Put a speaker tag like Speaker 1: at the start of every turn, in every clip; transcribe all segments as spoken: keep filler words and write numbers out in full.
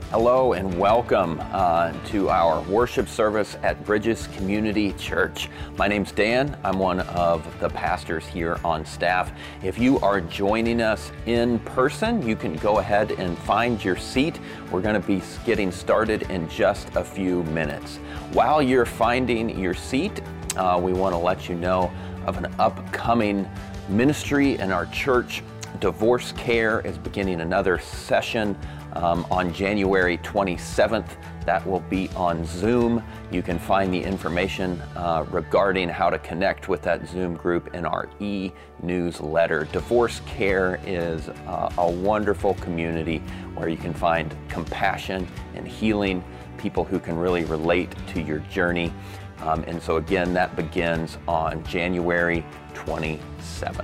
Speaker 1: Hello and welcome uh, to our worship service at Bridges Community Church. My name's Dan. I'm one of the pastors here on staff. If you are joining us in person, you can go ahead and find your seat. We're going to be getting started in just a few minutes. While you're finding your seat, uh, we want to let you know of an upcoming ministry in our church. Divorce Care is beginning another session Um, on January twenty-seventh. That will be on Zoom. You can find the information uh, regarding how to connect with that Zoom group in our e-newsletter. Divorce Care is uh, a wonderful community where you can find compassion and healing, people who can really relate to your journey. Um, and so again, that begins on January twenty-seventh.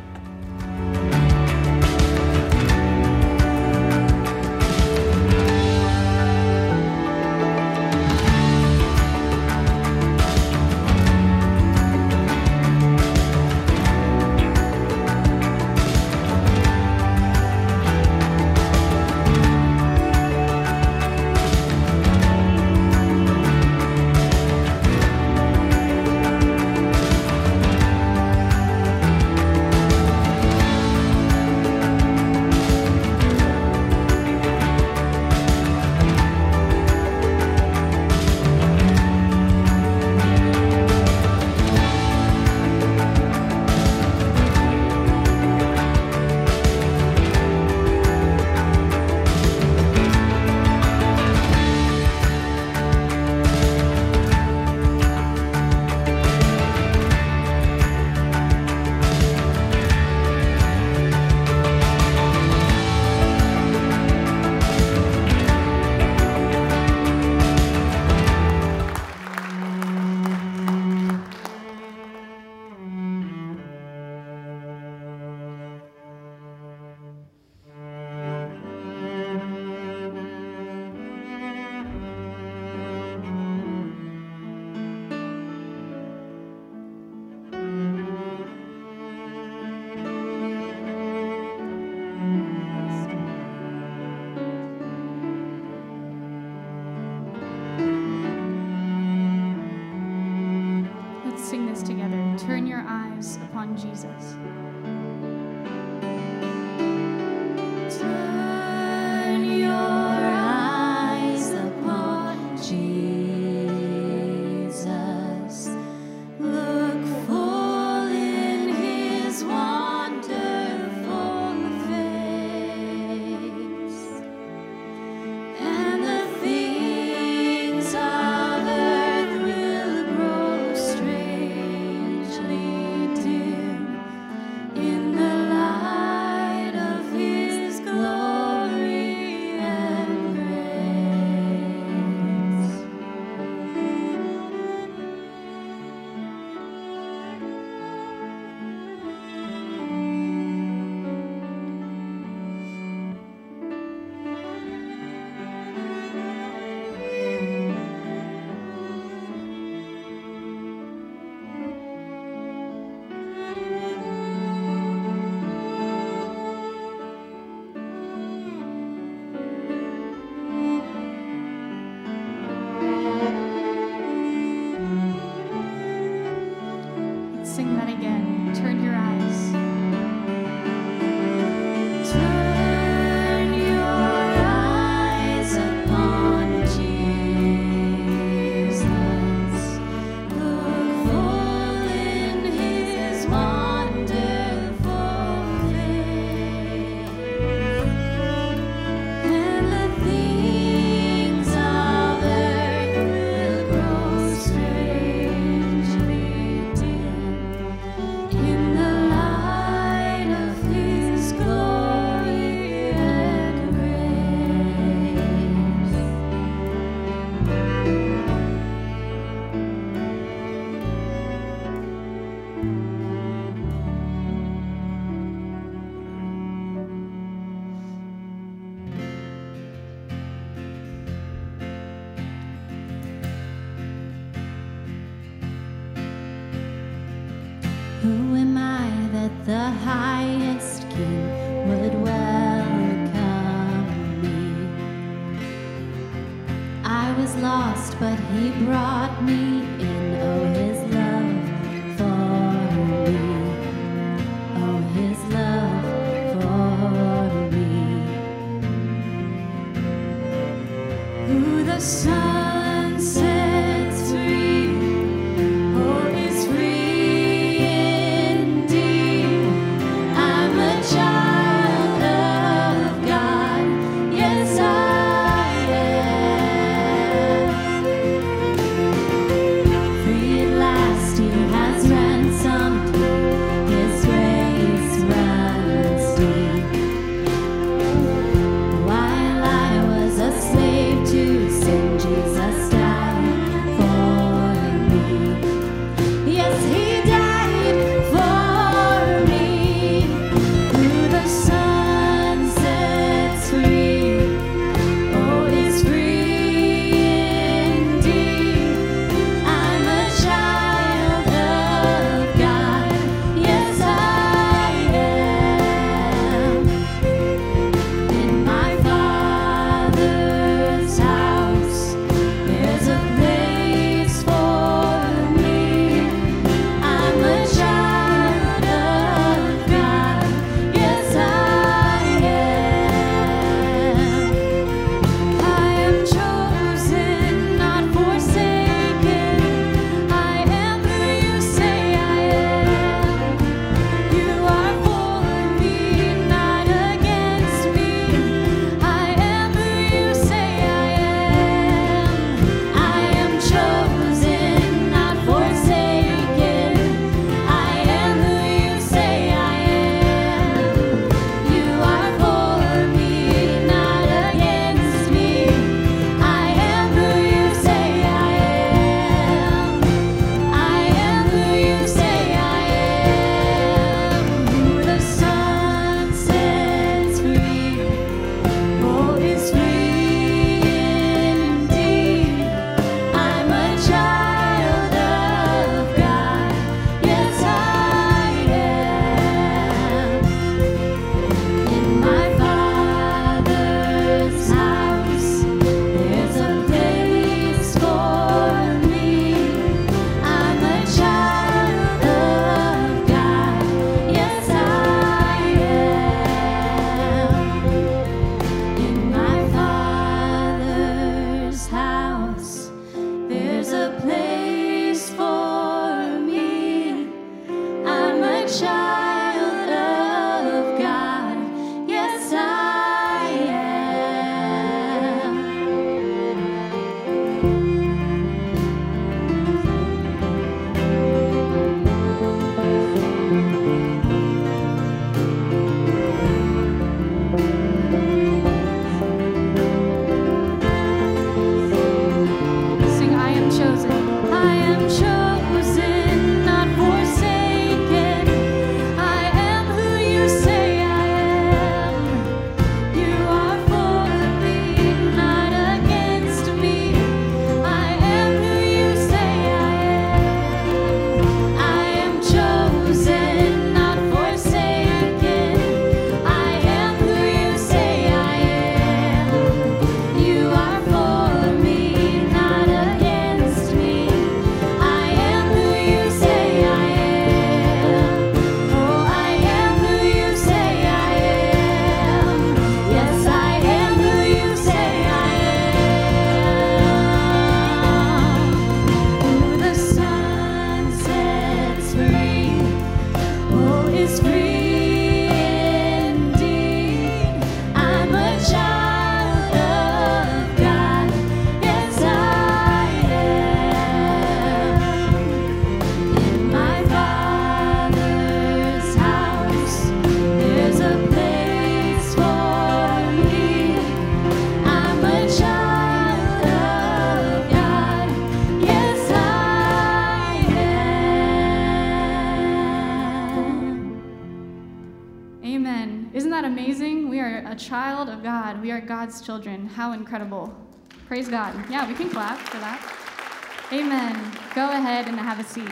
Speaker 2: Jesus. Sing that again. Turn your eyes. Turn your eyes upon Jesus. Look full in his wonderful face. And the things of earth will grow strangely dim in the light of his glory and grace. Who am I that the highest King would welcome me?
Speaker 3: was lost, but he brought me in. Oh, his love for me. Oh, his love for me. Who the sun sets free, oh, is free indeed. I'm a child of God. Yes, I free at last, he has ransomed me. His grace runs deep. While I was a slave to sin, Jesus died for me. Yes, he died for me. Who the Son sets free, oh, is free indeed. I'm a child of God. Yes, I am. In my Father's house, there's a place for me. I'm a child of God. Yes, I am. I am chosen, not forsaken. I am who you say I am. You are for me, not against me. I am who you say I am. I am chosen, not forsaken. I am who you say I am. You are for me, not against me. I am who you say I am. I am who you say I am. Who the Son sets free, oh, is free indeed. I'm a child of God. Yes, I am. In my Father's house, there's a place for me. I'm a child of God. Yes, I am. In my Father's house, there's a place for me. I'm a child of God. Yes, I am.
Speaker 2: Sing, I am chosen.
Speaker 3: I am chosen, not forsaken. I am who you say I am. You are for me, not against me. I am who you say I am. I am chosen, not forsaken. I am who you say I am. You are for me, not against me. I am who you say I am. Oh, I am who you say I am. Yes, I am who you say I am. Who the Son sets free, oh, is free indeed. I'm a child of God. Yes, I am. In my Father's house, there's a place for me. I'm a child of God. Yes, I am.
Speaker 2: Amen. Isn't that amazing? We are a child of God. We are God's children. How incredible. Praise God. Yeah, we can clap for that. Amen. Go ahead and have a seat.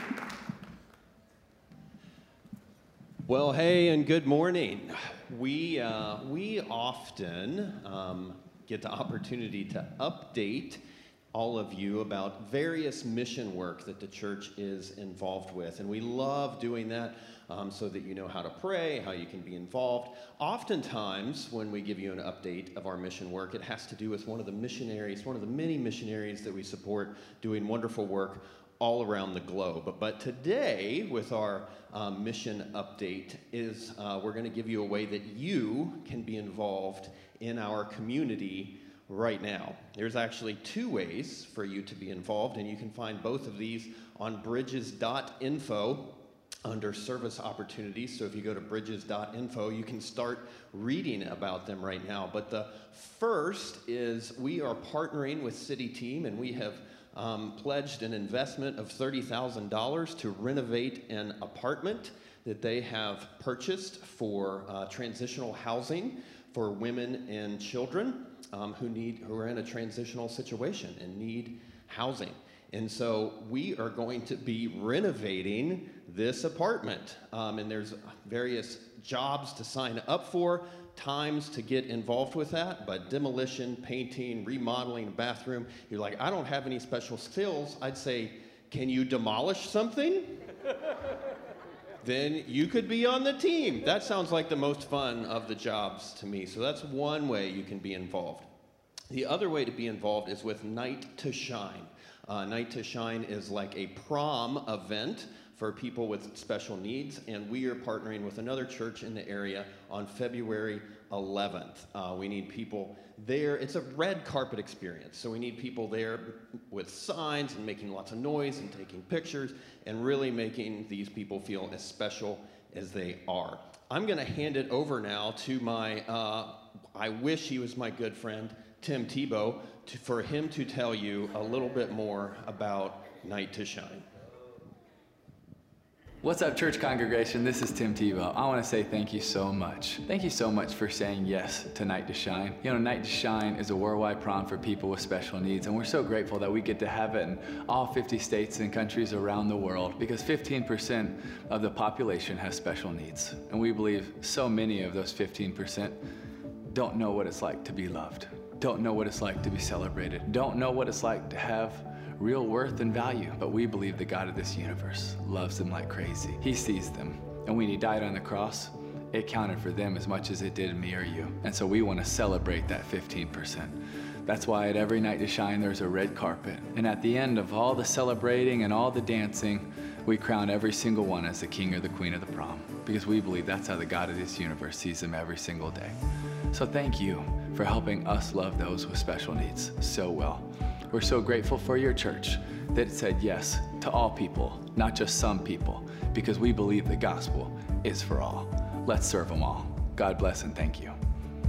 Speaker 4: Well, hey, and good morning. We, uh, we often um, get the opportunity to update all of you about various mission work that the church is involved with. And we love doing that um, so that you know how to pray, how you can be involved. Oftentimes, when we give you an update of our mission work, it has to do with one of the missionaries, one of the many missionaries that we support doing wonderful work all around the globe. But, but today, with our um, mission update, is uh, we're going to give you a way that you can be involved in our community right now. There's actually two ways for you to be involved, and you can find both of these on bridges dot info under service opportunities. So if you go to bridges dot info, you can start reading about them right now. But the first is we are partnering with City Team, and we have um, pledged an investment of thirty thousand dollars to renovate an apartment that they have purchased for uh, transitional housing for women and children um, who need who are in a transitional situation and need housing. And so we are going to be renovating this apartment. Um, and there's various jobs to sign up for, times to get involved with that, but demolition, painting, remodeling a bathroom. You're like, I don't have any special skills. I'd say, can you demolish something? Then you could be on the team. That sounds like the most fun of the jobs to me. So that's one way you can be involved. The other way to be involved is with Night to Shine. Uh, Night to Shine is like a prom event for people with special needs, and we are partnering with another church in the area on February eleventh. Uh, we need people there. It's a red carpet experience, so we need people there with signs and making lots of noise and taking pictures and really making these people feel as special as they are. I'm going to hand it over now to my, uh, I wish he was my good friend, Tim Tebow, to, for him to tell you a little bit more about Night to Shine.
Speaker 5: What's up, church congregation? This is Tim Tebow. I want to say thank you so much. Thank you so much for saying yes to Night to Shine. You know, Night to Shine is a worldwide prom for people with special needs, and we're so grateful that we get to have it in all fifty states and countries around the world, because fifteen percent of the population has special needs. And we believe so many of those fifteen percent don't know what it's like to be loved, don't know what it's like to be celebrated, don't know what it's like to have real worth and value. But we believe the God of this universe loves them like crazy. He sees them. And when he died on the cross, it counted for them as much as it did me or you. And so we want to celebrate that fifteen percent. That's why at every Night to Shine, there's a red carpet. And at the end of all the celebrating and all the dancing, we crown every single one as the king or the queen of the prom, because we believe that's how the God of this universe sees them every single day. So thank you for helping us love those with special needs so well. We're so grateful for your church that it said yes to all people, not just some people, because we believe the gospel is for all. Let's serve them all. God bless and thank you.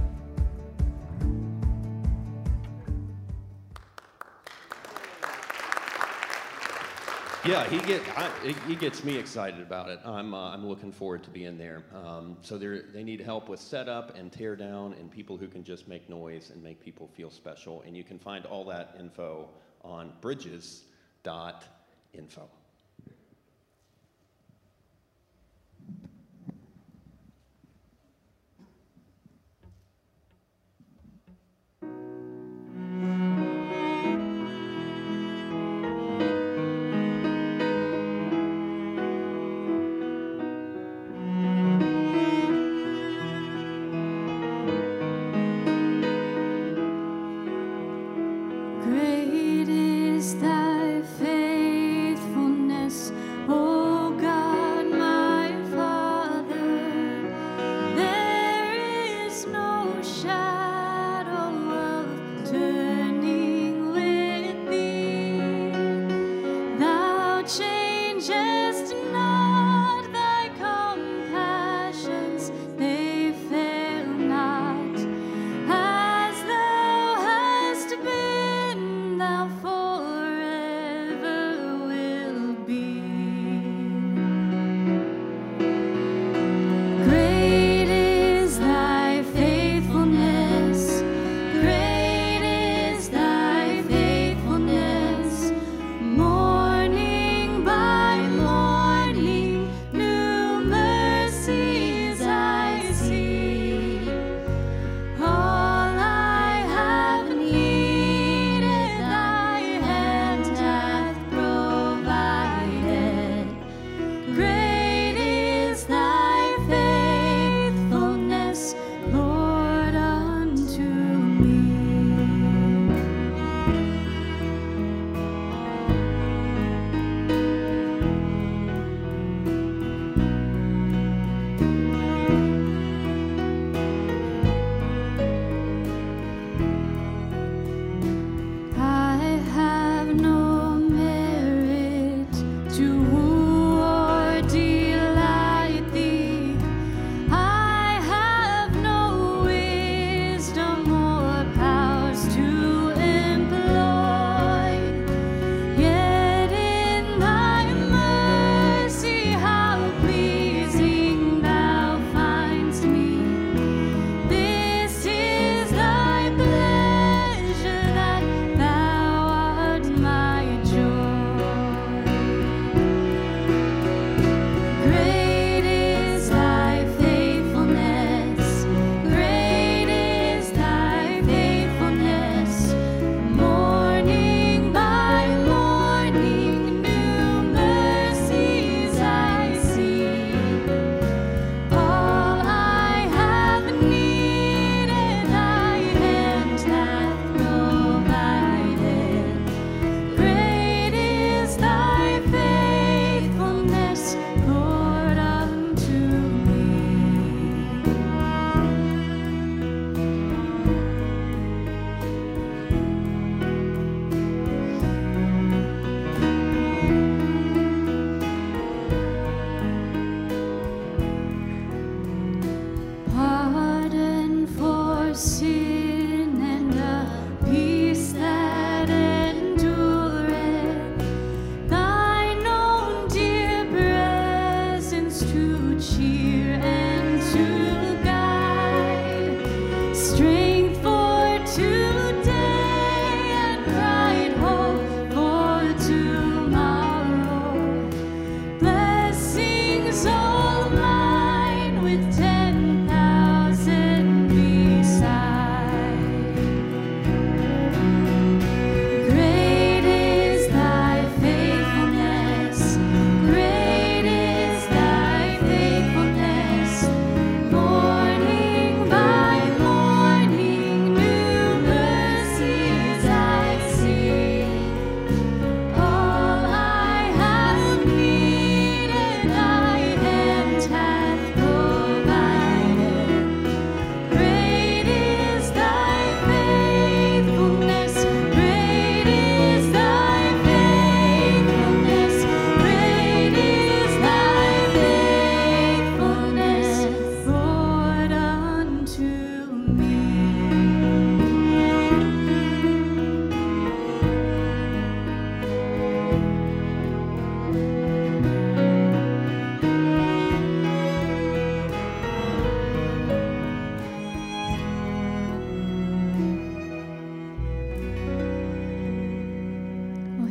Speaker 4: Yeah, he get I, he gets me excited about it. I'm uh, I'm looking forward to being there. Um, so they they need help with setup and tear down, and people who can just make noise and make people feel special. And you can find all that info on bridges dot info.
Speaker 3: Great is thy faithfulness.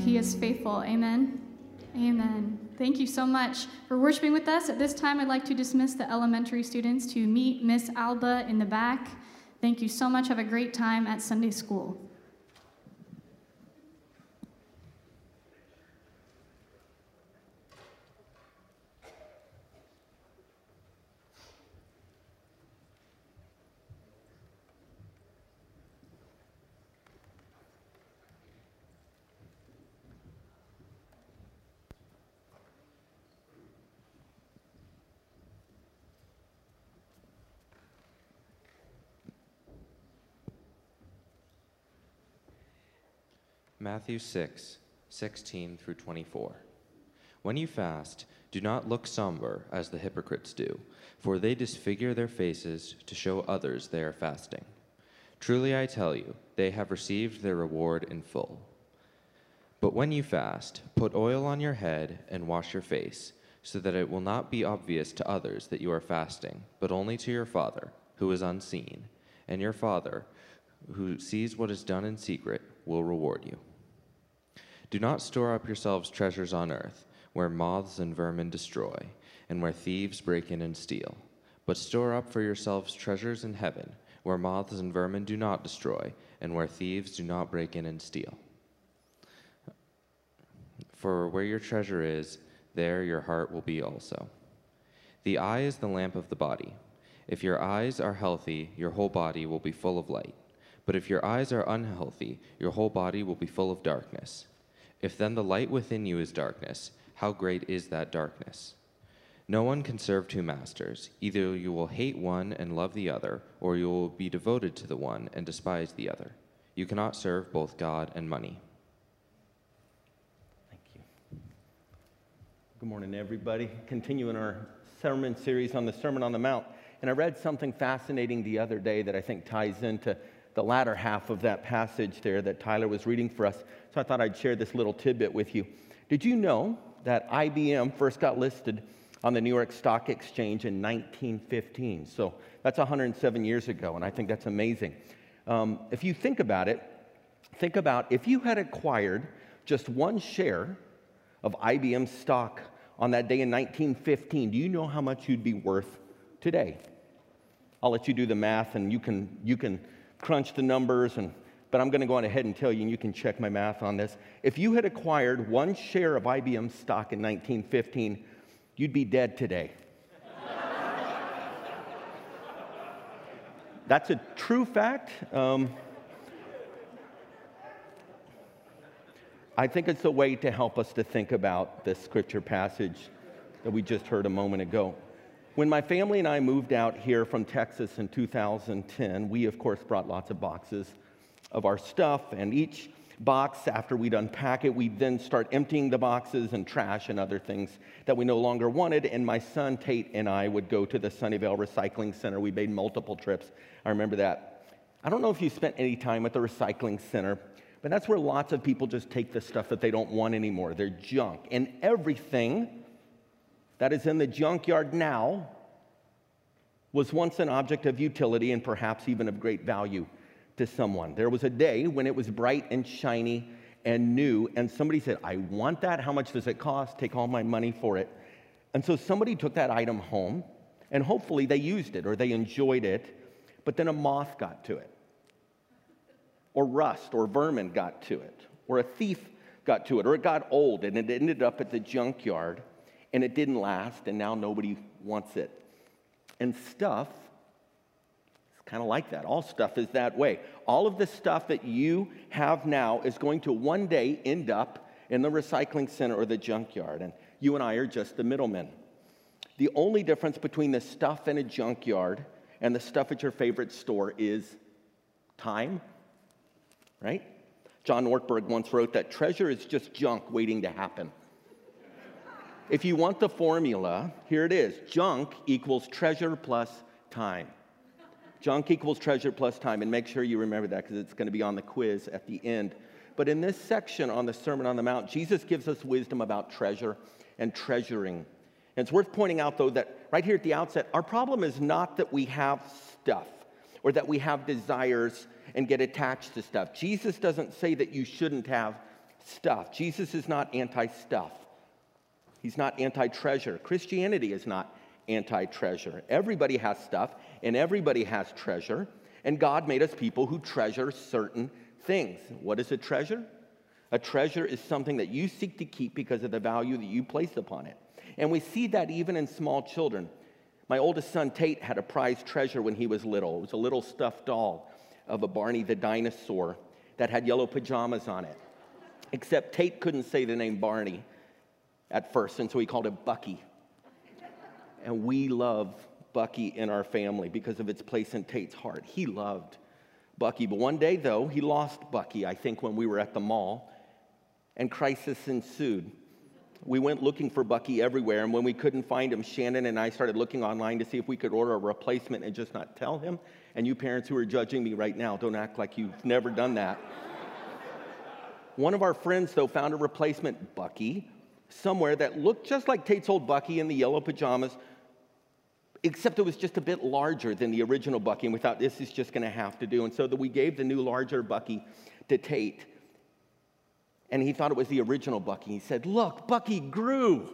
Speaker 2: he is faithful. Amen. Amen. Thank you so much for worshiping with us. At this time, I'd like to dismiss the elementary students to meet Miss Alba in the back. Thank you so much. Have a great time at Sunday school.
Speaker 6: Matthew six, sixteen through twenty-four. When you fast, do not look somber as the hypocrites do, for they disfigure their faces to show others they are fasting. Truly I tell you, they have received their reward in full. But when you fast, put oil on your head and wash your face, so that it will not be obvious to others that you are fasting, but only to your Father, who is unseen, and your Father, who sees what is done in secret, will reward you. Do not store up yourselves treasures on earth, where moths and vermin destroy, and where thieves break in and steal. But store up for yourselves treasures in heaven, where moths and vermin do not destroy, and where thieves do not break in and steal. For where your treasure is, there your heart will be also. The eye is the lamp of the body. If your eyes are healthy, your whole body will be full of light. But if your eyes are unhealthy, your whole body will be full of darkness. If then the light within you is darkness, how great is that darkness? No one can serve two masters. Either you will hate one and love the other, or you will be devoted to the one and despise the other. You cannot serve both God and money.
Speaker 7: Thank you. Good morning, everybody. Continuing our sermon series on the Sermon on the Mount. And I read something fascinating the other day that I think ties into the latter half of that passage there that Tyler was reading for us. So I thought I'd share this little tidbit with you. Did you know that I B M first got listed on the New York Stock Exchange in nineteen fifteen? So that's one hundred seven years ago, and I think that's amazing. Um, if you think about it, think about if you had acquired just one share of I B M stock on that day in nineteen fifteen, do you know how much you'd be worth today? I'll let you do the math, and you can you can crunch the numbers, and but I'm going to go on ahead and tell you, and you can check my math on this. If you had acquired one share of I B M stock in nineteen fifteen, you'd be dead today. That's a true fact. Um, I think it's a way to help us to think about this scripture passage that we just heard a moment ago. When my family and I moved out here from Texas in two thousand ten, we, of course, brought lots of boxes of our stuff, and each box, after we'd unpack it, we'd then start emptying the boxes and trash and other things that we no longer wanted, and my son Tate and I would go to the Sunnyvale Recycling Center. We made multiple trips. I remember that. I don't know if you spent any time at the recycling center, but that's where lots of people just take the stuff that they don't want anymore. They're junk, and everything that is in the junkyard now was once an object of utility and perhaps even of great value to someone. There was a day when it was bright and shiny and new, and somebody said, I want that. How much does it cost? Take all my money for it. And so somebody took that item home, and hopefully they used it or they enjoyed it, but then a moth got to it, or rust or vermin got to it, or a thief got to it, or it got old and it ended up at the junkyard, and it didn't last, and now nobody wants it. And stuff is kind of like that. All stuff is that way. All of the stuff that you have now is going to one day end up in the recycling center or the junkyard, and you and I are just the middlemen. The only difference between the stuff in a junkyard and the stuff at your favorite store is time, right? John Ortberg once wrote that treasure is just junk waiting to happen. If you want the formula, here it is. Junk equals treasure plus time. Junk equals treasure plus time. And make sure you remember that because it's going to be on the quiz at the end. But in this section on the Sermon on the Mount, Jesus gives us wisdom about treasure and treasuring. And it's worth pointing out, though, that right here at the outset, our problem is not that we have stuff or that we have desires and get attached to stuff. Jesus doesn't say that you shouldn't have stuff. Jesus is not anti-stuff. He's not anti-treasure. Christianity is not anti-treasure. Everybody has stuff, and everybody has treasure, and God made us people who treasure certain things. What is a treasure? A treasure is something that you seek to keep because of the value that you place upon it. And we see that even in small children. My oldest son, Tate, had a prized treasure when he was little. It was a little stuffed doll of a Barney the dinosaur that had yellow pajamas on it. Except Tate couldn't say the name Barney at first, and so he called it Bucky. And we love Bucky in our family because of its place in Tate's heart. He loved Bucky. But one day, though, he lost Bucky, I think, when we were at the mall, and crisis ensued. We went looking for Bucky everywhere, and when we couldn't find him, Shannon and I started looking online to see if we could order a replacement and just not tell him. And you parents who are judging me right now, don't act like you've never done that. One of our friends, though, found a replacement Bucky somewhere that looked just like Tate's old Bucky in the yellow pajamas, except it was just a bit larger than the original Bucky, and we thought this is just going to have to do. And so that we gave the new larger Bucky to Tate, and he thought it was the original Bucky. He said, "Look, Bucky grew."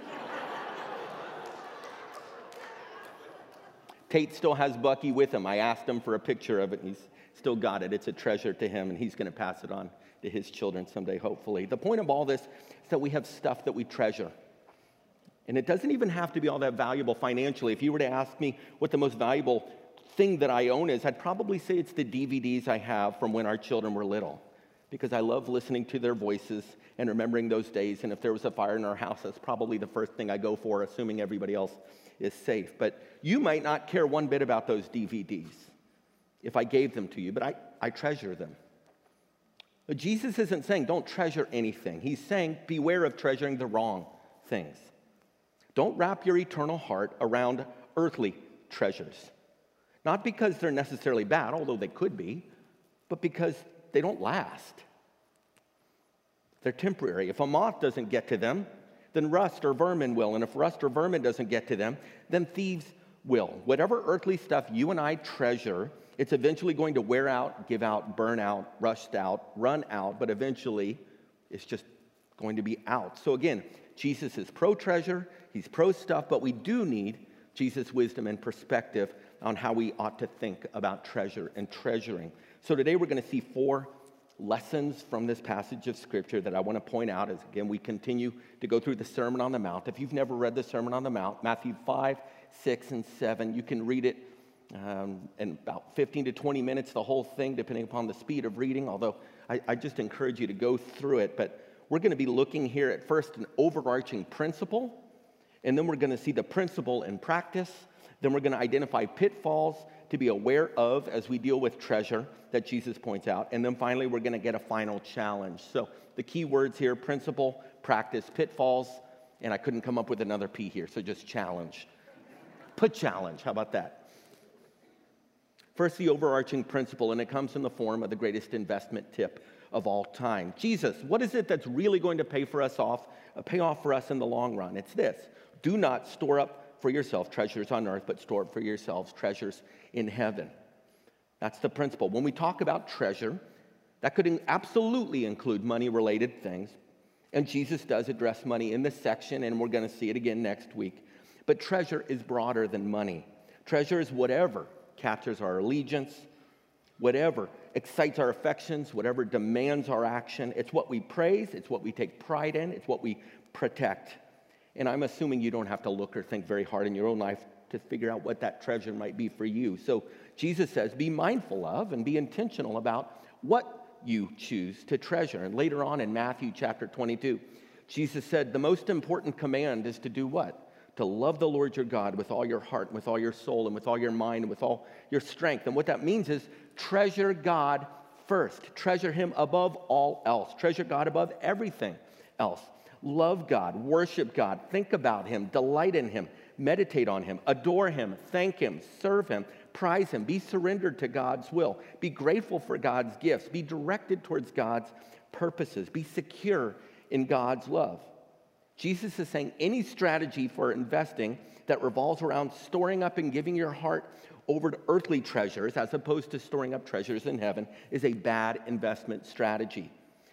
Speaker 7: Tate still has Bucky with him. I asked him for a picture of it, and he's still got it. It's a treasure to him, and he's going to pass it on to his children someday, hopefully. The point of all this is that we have stuff that we treasure. And it doesn't even have to be all that valuable financially. If you were to ask me what the most valuable thing that I own is, I'd probably say it's the D V Ds I have from when our children were little, because I love listening to their voices and remembering those days. And if there was a fire in our house, that's probably the first thing I go for, assuming everybody else is safe. But you might not care one bit about those D V Ds if I gave them to you, but I, I treasure them. But Jesus isn't saying don't treasure anything. He's saying beware of treasuring the wrong things. Don't wrap your eternal heart around earthly treasures. Not because they're necessarily bad, although they could be, but because they don't last. They're temporary. If a moth doesn't get to them, then rust or vermin will. And if rust or vermin doesn't get to them, then thieves will. Whatever earthly stuff you and I treasure, it's eventually going to wear out, give out, burn out, rust out, run out, but eventually it's just going to be out. So again, Jesus is pro-treasure, he's pro-stuff, but we do need Jesus' wisdom and perspective on how we ought to think about treasure and treasuring. So today we're going to see four lessons from this passage of Scripture that I want to point out as, again, we continue to go through the Sermon on the Mount. If you've never read the Sermon on the Mount, Matthew five, six, and seven, you can read it um, in about fifteen to twenty minutes, the whole thing, depending upon the speed of reading, although I, I just encourage you to go through it. But we're going to be looking here at first an overarching principle, and then we're going to see the principle in practice. Then we're going to identify pitfalls to be aware of as we deal with treasure that Jesus points out. And then finally, we're going to get a final challenge. So the key words here, principle, practice, pitfalls, and I couldn't come up with another P here, so just challenge. Put challenge, how about that? First, the overarching principle, and it comes in the form of the greatest investment tip of all time. Jesus, what is it that's really going to pay for us off, uh, pay off for us in the long run? It's this: do not store up for yourself treasures on earth, but store up for yourselves treasures in heaven. That's the principle. When we talk about treasure, that could in- absolutely include money-related things, and Jesus does address money in this section, and we're going to see it again next week. But treasure is broader than money. Treasure is whatever captures our allegiance, whatever excites our affections, whatever demands our action. It's what we praise, it's what we take pride in, it's what we protect. And I'm assuming you don't have to look or think very hard in your own life to figure out what that treasure might be for you. So Jesus says, be mindful of and be intentional about what you choose to treasure. And later on in Matthew chapter twenty-two, Jesus said the most important command is to do what? To love the Lord your God with all your heart, with all your soul, and with all your mind, and with all your strength. And what that means is treasure God first. Treasure him above all else. Treasure God above everything else. Love God, worship God, think about him, delight in him, meditate on him, adore him, thank him, serve him, prize him, be surrendered to God's will, be grateful for God's gifts, be directed towards God's purposes, be secure in God's love. Jesus is saying any strategy for investing that revolves around storing up and giving your heart over to earthly treasures as opposed to storing up treasures in heaven is a bad investment strategy.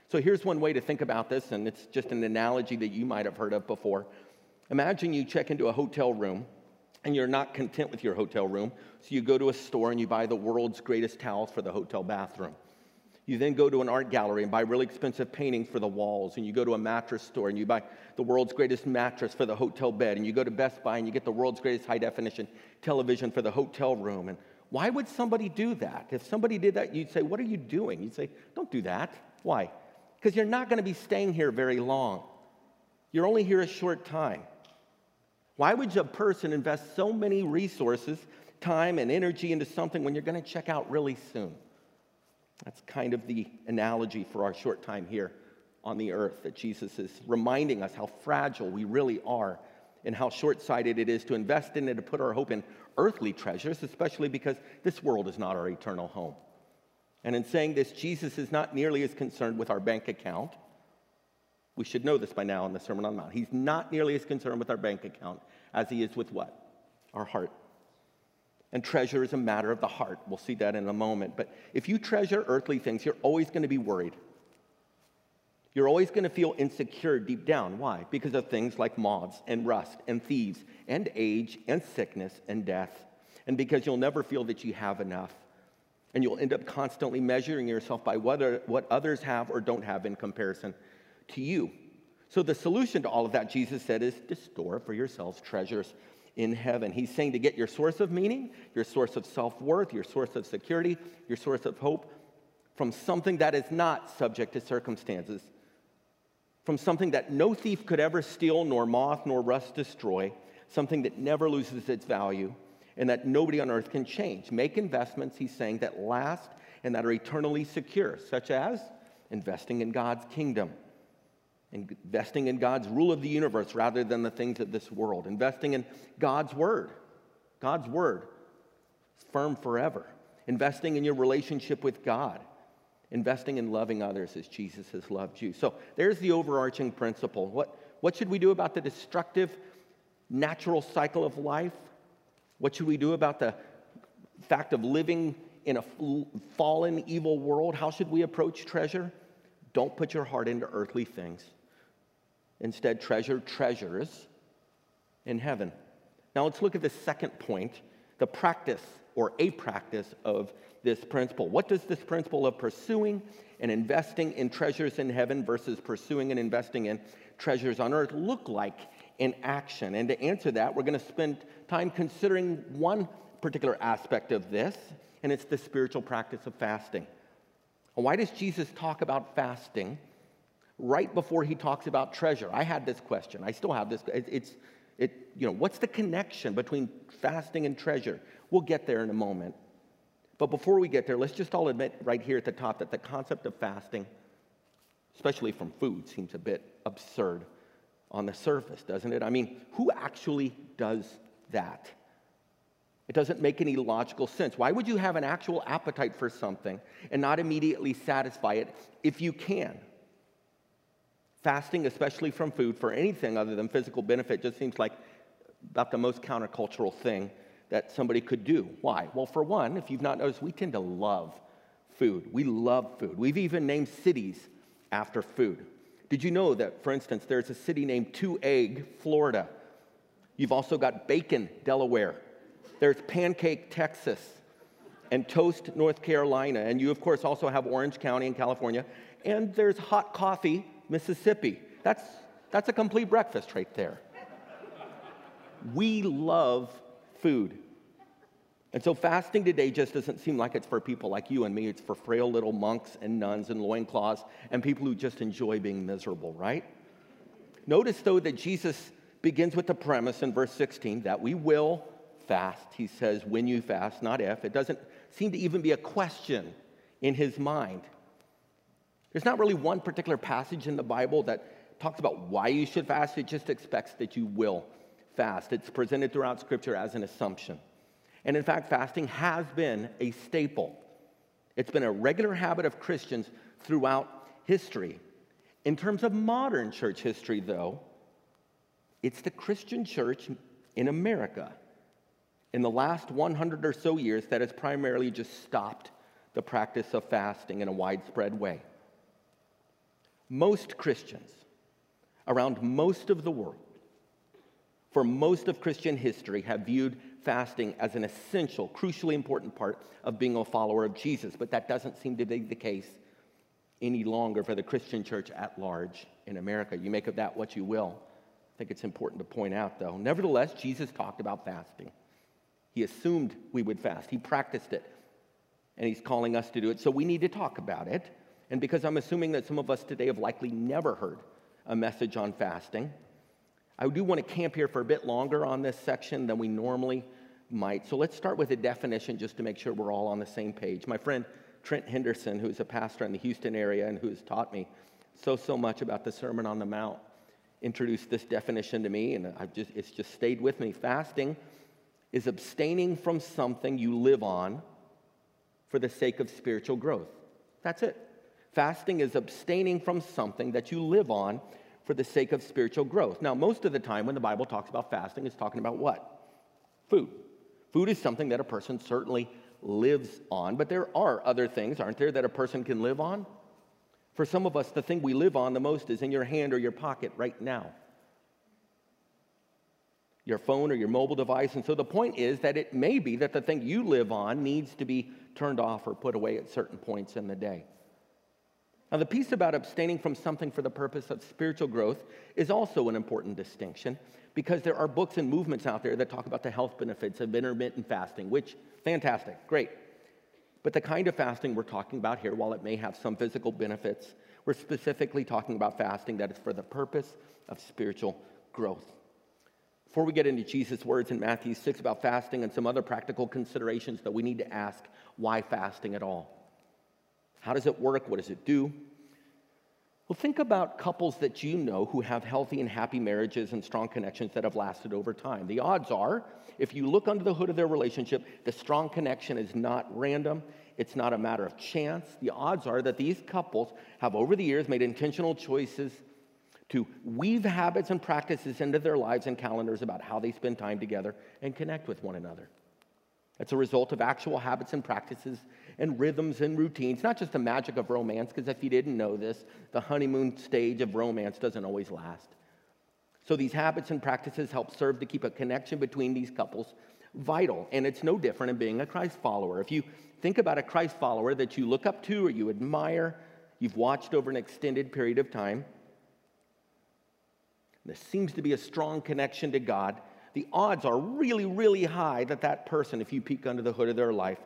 Speaker 7: So here's one way to think about this, and it's just an analogy that you might have heard of before. Imagine you check into a hotel room, and you're not content with your hotel room, so you go to a store and you buy the world's greatest towels for the hotel bathroom. You then go to an art gallery and buy really expensive paintings for the walls, and you go to a mattress store and you buy the world's greatest mattress for the hotel bed, and you go to Best Buy and you get the world's greatest high-definition television for the hotel room. And why would somebody do that? If somebody did that, you'd say, what are you doing? You'd say, don't do that. Why? Because you're not going to be staying here very long. You're only here a short time. Why would a person invest so many resources, time, and energy into something when you're going to check out really soon? That's kind of the analogy for our short time here on the earth, that Jesus is reminding us how fragile we really are and how short-sighted it is to invest in and to put our hope in earthly treasures, especially because this world is not our eternal home. And in saying this, Jesus is not nearly as concerned with our bank account. We should know this by now in the Sermon on the Mount. He's not nearly as concerned with our bank account as he is with what? Our heart. And treasure is a matter of the heart. We'll see that in a moment. But if you treasure earthly things, you're always going to be worried. You're always going to feel insecure deep down. Why? Because of things like moths and rust and thieves and age and sickness and death. And because you'll never feel that you have enough. And you'll end up constantly measuring yourself by whether, what others have or don't have in comparison to you. So the solution to all of that, Jesus said, is to store for yourselves treasures in heaven. He's saying to get your source of meaning, your source of self-worth, your source of security, your source of hope from something that is not subject to circumstances, from something that no thief could ever steal, nor moth nor rust destroy, something that never loses its value, and that nobody on earth can change. Make investments, he's saying, that last and that are eternally secure, such as investing in God's kingdom, investing in God's rule of the universe rather than the things of this world, investing in God's word, God's word, firm forever, investing in your relationship with God, investing in loving others as Jesus has loved you. So there's the overarching principle. What, what should we do about the destructive natural cycle of life? What should we do about the fact of living in a fallen, evil world? How should we approach treasure? Don't put your heart into earthly things. Instead, treasure treasures in heaven. Now let's look at the second point, the practice or a practice of this principle. What does this principle of pursuing and investing in treasures in heaven versus pursuing and investing in treasures on earth look like in action? And to answer that, we're going to spend time considering one particular aspect of this, and it's the spiritual practice of fasting. Why does Jesus talk about fasting right before he talks about treasure? I had this question. I still have this. It, it's, it, you know, what's the connection between fasting and treasure? We'll get there in a moment. But before we get there, let's just all admit right here at the top that the concept of fasting, especially from food, seems a bit absurd on the surface, doesn't it? I mean, who actually does that? It doesn't make any logical sense. Why would you have an actual appetite for something and not immediately satisfy it if you can? Fasting, especially from food, for anything other than physical benefit, just seems like about the most countercultural thing that somebody could do. Why? Well, for one, if you've not noticed, we tend to love food. We love food. We've even named cities after food. Did you know that, for instance, there's a city named Two Egg, Florida? You've also got Bacon, Delaware. There's Pancake, Texas, and Toast, North Carolina. And you, of course, also have Orange County in California. And there's Hot Coffee, Mississippi. That's, that's a complete breakfast right there. We love food. And so fasting today just doesn't seem like it's for people like you and me. It's for frail little monks and nuns and loincloths and people who just enjoy being miserable, right? Notice, though, that Jesus begins with the premise in verse sixteen that we will fast. He says, when you fast, not if. It doesn't seem to even be a question in his mind. There's not really one particular passage in the Bible that talks about why you should fast. It just expects that you will fast. It's presented throughout Scripture as an assumption. And in fact, fasting has been a staple. It's been a regular habit of Christians throughout history. In terms of modern church history, though, it's the Christian church in America in the last one hundred or so years that has primarily just stopped the practice of fasting in a widespread way. Most Christians around most of the world, for most of Christian history, have viewed fasting as an essential, crucially important part of being a follower of Jesus. But that doesn't seem to be the case any longer for the Christian church at large in America. You make of that what you will. I think it's important to point out, though. Nevertheless, Jesus talked about fasting. He assumed we would fast. He practiced it. And he's calling us to do it. So we need to talk about it. And because I'm assuming that some of us today have likely never heard a message on fasting, I do want to camp here for a bit longer on this section than we normally might. So let's start with a definition just to make sure we're all on the same page. My friend Trent Henderson, who's a pastor in the Houston area and who's taught me so, so much about the Sermon on the Mount, introduced this definition to me, and I've just, it's just stayed with me. Fasting is abstaining from something you live on for the sake of spiritual growth. That's it. Fasting is abstaining from something that you live on for the sake of spiritual growth. Now, most of the time when the Bible talks about fasting, it's talking about what? Food. Food is something that a person certainly lives on, but there are other things, aren't there, that a person can live on? For some of us, the thing we live on the most is in your hand or your pocket right now. Your phone or your mobile device. And so the point is that it may be that the thing you live on needs to be turned off or put away at certain points in the day. Now, the piece about abstaining from something for the purpose of spiritual growth is also an important distinction, because there are books and movements out there that talk about the health benefits of intermittent fasting, which, fantastic, great. But the kind of fasting we're talking about here, while it may have some physical benefits, we're specifically talking about fasting that is for the purpose of spiritual growth. Before we get into Jesus' words in Matthew six about fasting and some other practical considerations that we need to ask, why fasting at all? How does it work? What does it do? Well, think about couples that you know who have healthy and happy marriages and strong connections that have lasted over time. The odds are, if you look under the hood of their relationship, the strong connection is not random. It's not a matter of chance. The odds are that these couples have over the years made intentional choices to weave habits and practices into their lives and calendars about how they spend time together and connect with one another. It's a result of actual habits and practices and rhythms and routines, not just the magic of romance, because if you didn't know this, the honeymoon stage of romance doesn't always last. So these habits and practices help serve to keep a connection between these couples vital, and it's no different in being a Christ follower. If you think about a Christ follower that you look up to or you admire, you've watched over an extended period of time, there seems to be a strong connection to God, the odds are really, really high that that person, if you peek under the hood of their life,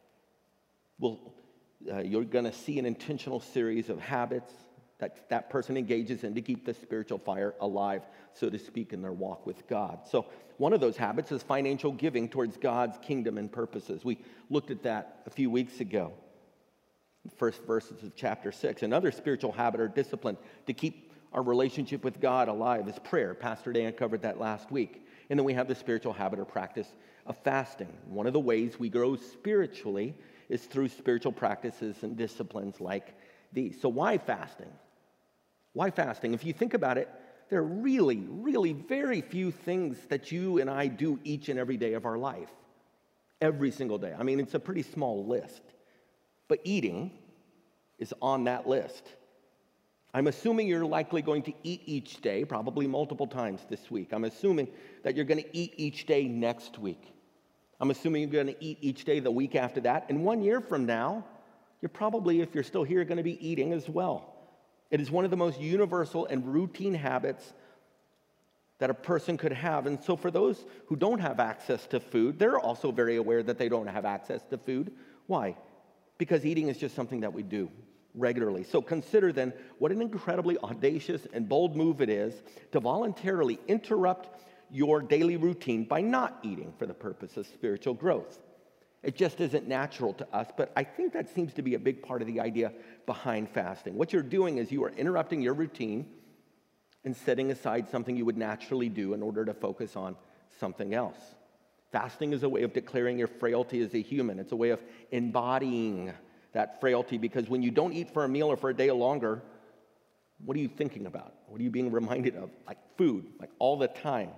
Speaker 7: will uh, you're going to see an intentional series of habits that that person engages in to keep the spiritual fire alive, so to speak, in their walk with God. So one of those habits is financial giving towards God's kingdom and purposes. We looked at that a few weeks ago, the first verses of chapter six. Another spiritual habit or discipline to keep our relationship with God alive is prayer. Pastor Dan covered that last week. And then we have the spiritual habit or practice of fasting. One of the ways we grow spiritually is through spiritual practices and disciplines like these. So why fasting? Why fasting? If you think about it, there are really, really very few things that you and I do each and every day of our life. Every single day. I mean, it's a pretty small list. But eating is on that list. I'm assuming you're likely going to eat each day, probably multiple times this week. I'm assuming that you're going to eat each day next week. I'm assuming you're going to eat each day the week after that. And one year from now, you're probably, if you're still here, going to be eating as well. It is one of the most universal and routine habits that a person could have. And so for those who don't have access to food, they're also very aware that they don't have access to food. Why? Because eating is just something that we do regularly. So consider then what an incredibly audacious and bold move it is to voluntarily interrupt your daily routine by not eating for the purpose of spiritual growth. It just isn't natural to us, but I think that seems to be a big part of the idea behind fasting. What you're doing is you are interrupting your routine and setting aside something you would naturally do in order to focus on something else. Fasting is a way of declaring your frailty as a human. It's a way of embodying that frailty, because when you don't eat for a meal or for a day longer, what are you thinking about? What are you being reminded of? Like food, like all the time.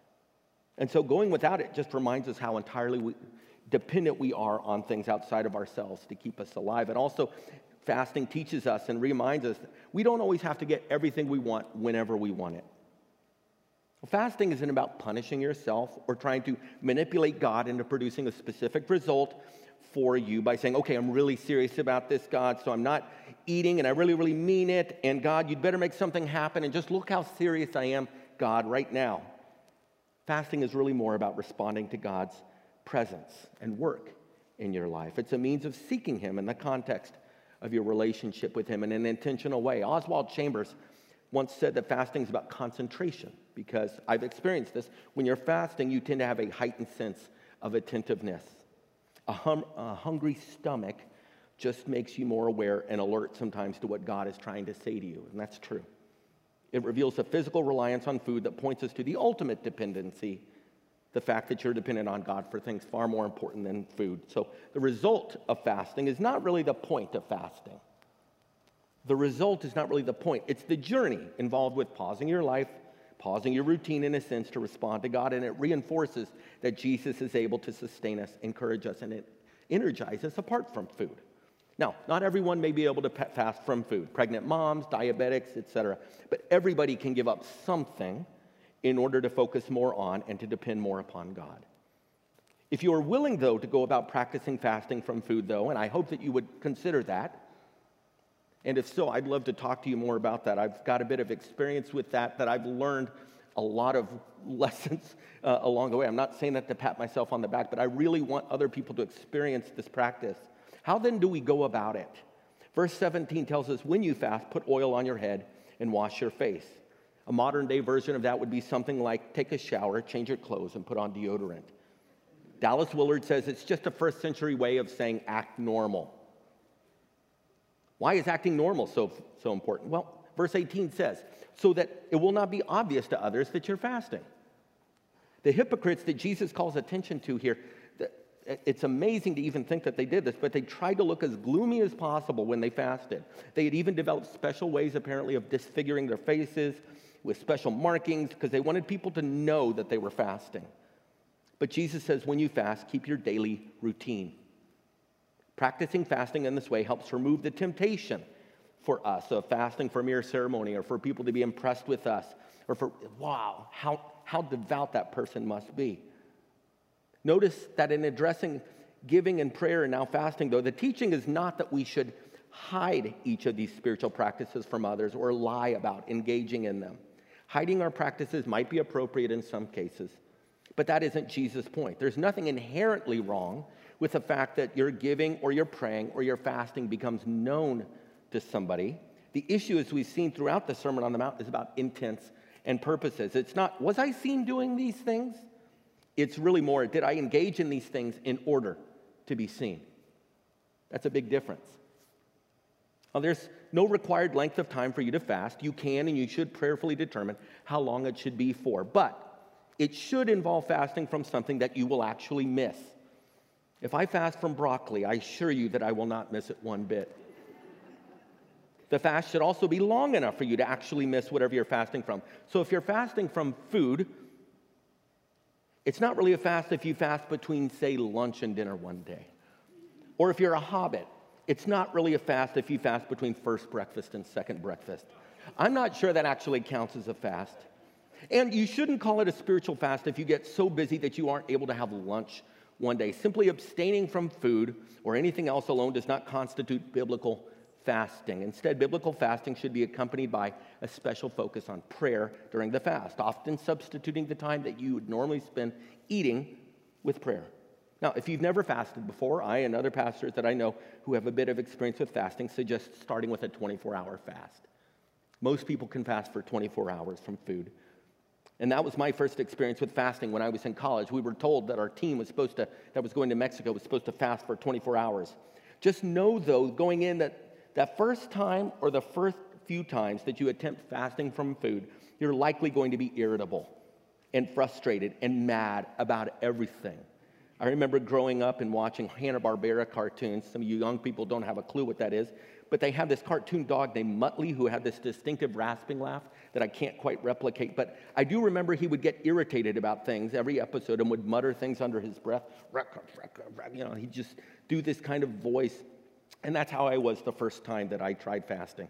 Speaker 7: And so going without it just reminds us how entirely we, dependent we are on things outside of ourselves to keep us alive. It also fasting teaches us and reminds us that we don't always have to get everything we want whenever we want it. Fasting isn't about punishing yourself or trying to manipulate God into producing a specific result for you by saying, okay, I'm really serious about this, God, so I'm not eating and I really, really mean it, and God, you'd better make something happen, and just look how serious I am, God, right now. Fasting is really more about responding to God's presence and work in your life. It's a means of seeking Him in the context of your relationship with Him in an intentional way. Oswald Chambers once said that fasting is about concentration, because I've experienced this. When you're fasting, you tend to have a heightened sense of attentiveness. A, hum, a hungry stomach just makes you more aware and alert sometimes to what God is trying to say to you, and that's true. It reveals a physical reliance on food that points us to the ultimate dependency, the fact that you're dependent on God for things far more important than food. So the result of fasting is not really the point of fasting. The result is not really the point. It's the journey involved with pausing your life, pausing your routine in a sense to respond to God, and it reinforces that Jesus is able to sustain us, encourage us, and it energizes us apart from food. Now, not everyone may be able to fast from food. Pregnant moms, diabetics, et cetera. But everybody can give up something in order to focus more on and to depend more upon God. If you are willing, though, to go about practicing fasting from food, though, and I hope that you would consider that, and if so, I'd love to talk to you more about that. I've got a bit of experience with that, that I've learned a lot of lessons uh, along the way. I'm not saying that to pat myself on the back, but I really want other people to experience this practice. How then do we go about it? Verse seventeen tells us, when you fast, put oil on your head and wash your face. A modern day version of that would be something like take a shower, change your clothes, and put on deodorant. Dallas Willard says it's just a first century way of saying act normal. Why is acting normal so, so important? Well, verse eighteen says, so that it will not be obvious to others that you're fasting. The hypocrites that Jesus calls attention to here, it's amazing to even think that they did this, but they tried to look as gloomy as possible when they fasted. They had even developed special ways, apparently, of disfiguring their faces with special markings because they wanted people to know that they were fasting. But Jesus says, when you fast, keep your daily routine. Practicing fasting in this way helps remove the temptation for us of fasting for mere ceremony or for people to be impressed with us or for, wow, how, how devout that person must be. Notice that in addressing giving and prayer and now fasting, though, the teaching is not that we should hide each of these spiritual practices from others or lie about engaging in them. Hiding our practices might be appropriate in some cases, but that isn't Jesus' point. There's nothing inherently wrong with the fact that your giving or your praying or your fasting becomes known to somebody. The issue, as we've seen throughout the Sermon on the Mount, is about intents and purposes. It's not, was I seen doing these things? It's really more, did I engage in these things in order to be seen? That's a big difference. Now, there's no required length of time for you to fast. You can and you should prayerfully determine how long it should be for. But it should involve fasting from something that you will actually miss. If I fast from broccoli, I assure you that I will not miss it one bit. The fast should also be long enough for you to actually miss whatever you're fasting from. So if you're fasting from food, it's not really a fast if you fast between, say, lunch and dinner one day. Or if you're a hobbit, it's not really a fast if you fast between first breakfast and second breakfast. I'm not sure that actually counts as a fast. And you shouldn't call it a spiritual fast if you get so busy that you aren't able to have lunch one day. Simply abstaining from food or anything else alone does not constitute biblical fasting. Instead, biblical fasting should be accompanied by a special focus on prayer during the fast, often substituting the time that you would normally spend eating with prayer. Now, if you've never fasted before, I and other pastors that I know who have a bit of experience with fasting suggest starting with a twenty-four hour fast. Most people can fast for twenty-four hours from food. And that was my first experience with fasting when I was in college. We were told that our team was supposed to, that was going to Mexico, was supposed to fast for twenty-four hours. Just know, though, going in that that first time or the first few times that you attempt fasting from food, you're likely going to be irritable and frustrated and mad about everything. I remember growing up and watching Hanna-Barbera cartoons. Some of you young people don't have a clue what that is, but they have this cartoon dog named Muttley who had this distinctive rasping laugh that I can't quite replicate. But I do remember he would get irritated about things every episode and would mutter things under his breath. You know, he'd just do this kind of voice. And that's how I was the first time that I tried fasting.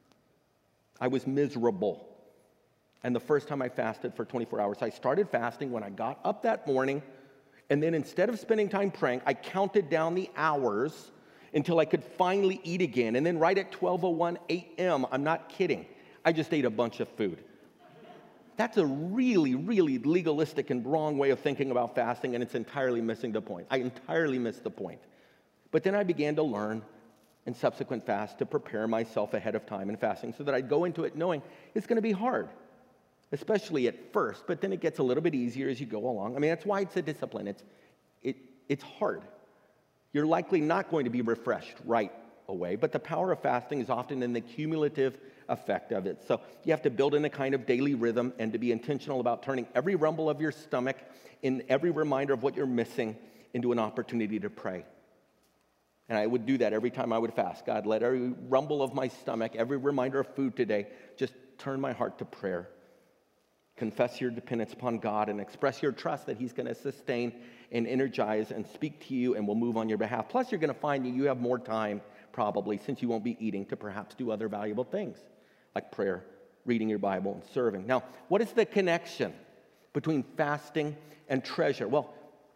Speaker 7: I was miserable. And the first time I fasted for twenty-four hours, I started fasting when I got up that morning, and then instead of spending time praying, I counted down the hours until I could finally eat again. And then right at twelve oh one a.m., I'm not kidding, I just ate a bunch of food. That's a really, really legalistic and wrong way of thinking about fasting, and it's entirely missing the point. I entirely missed the point. But then I began to learn in subsequent fasts to prepare myself ahead of time in fasting so that I'd go into it knowing it's going to be hard, especially at first, but then it gets a little bit easier as you go along. I mean, that's why it's a discipline. It's, it, it's hard. You're likely not going to be refreshed right away, but the power of fasting is often in the cumulative effect of it. So you have to build in a kind of daily rhythm and to be intentional about turning every rumble of your stomach in every reminder of what you're missing into an opportunity to pray. And I would do that every time I would fast. God, let every rumble of my stomach, every reminder of food today, just turn my heart to prayer. Confess your dependence upon God and express your trust that He's going to sustain and energize and speak to you and will move on your behalf. Plus, you're going to find that you have more time, probably, since you won't be eating, to perhaps do other valuable things like prayer, reading your Bible, and serving. Now, what is the connection between fasting and treasure? Well,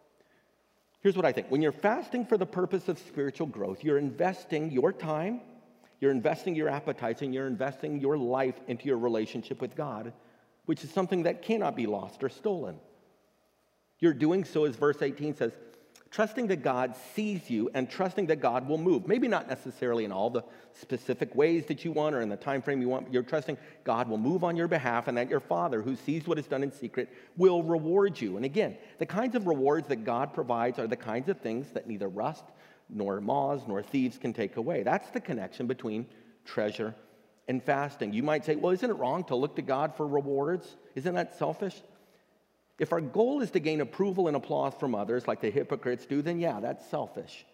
Speaker 7: here's what I think. When you're fasting for the purpose of spiritual growth, you're investing your time, you're investing your appetites, and you're investing your life into your relationship with God, which is something that cannot be lost or stolen. You're doing so, as verse eighteen says, trusting that God sees you and trusting that God will move. Maybe not necessarily in all the specific ways that you want or in the time frame you want, but you're trusting God will move on your behalf and that your Father, who sees what is done in secret, will reward you. And again, the kinds of rewards that God provides are the kinds of things that neither rust nor moths nor thieves can take away. That's the connection between treasure and fasting. You might say, well, isn't it wrong to look to God for rewards? Isn't that selfish? If our goal is to gain approval and applause from others, like the hypocrites do, then yeah, that's selfish.